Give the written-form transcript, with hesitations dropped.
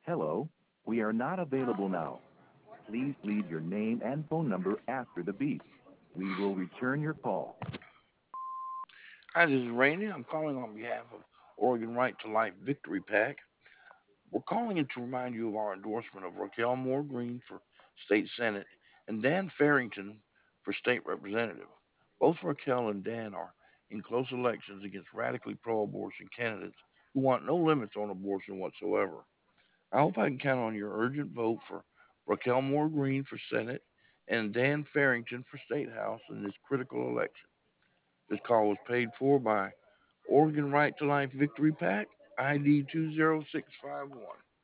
Hello, we are not available now. Please leave your name and phone number after the beep. We will return your call. Hi, this is Randy. I'm calling on behalf of Oregon Right to Life Victory PAC. We're calling in to remind you of our endorsement of Raquel Moore Green for State Senate and Dan Farrington for State Representative. Both Raquel and Dan are in close elections against radically pro abortion candidates who want no limits on abortion whatsoever. I hope I can count on your urgent vote for Raquel Moore Green for Senate and Dan Farrington for State House in this critical election. This call was paid for by Oregon Right to Life Victory PAC, ID 20651.